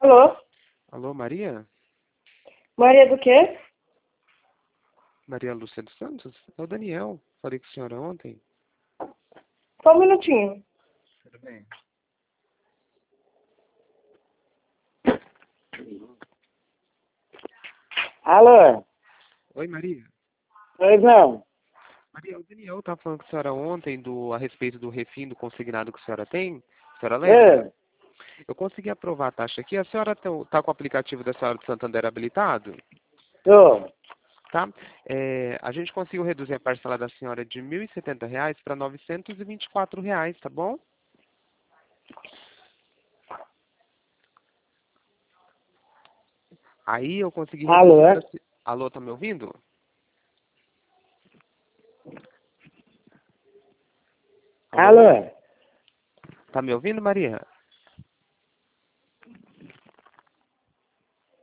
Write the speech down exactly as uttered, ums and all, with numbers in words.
Alô? Alô, Maria? Maria do quê? Maria Lúcia dos Santos? É o Daniel. Falei com a senhora ontem. Só um minutinho. Tudo bem. Alô? Oi, Maria. Pois não. Maria, o Daniel estava falando com a senhora ontem do, a respeito do refim do consignado que a senhora tem. A senhora lembra? É. Eu consegui aprovar a taxa aqui. A senhora está com o aplicativo da senhora do Santander habilitado? Tô. Tá? É, a gente conseguiu reduzir a parcela da senhora de mil e setenta reais para novecentos e vinte e quatro reais, tá bom? Aí eu consegui Alô, reduzir é? para... Alô, tá me ouvindo? Alô, Alô? é? Tá me ouvindo, Maria?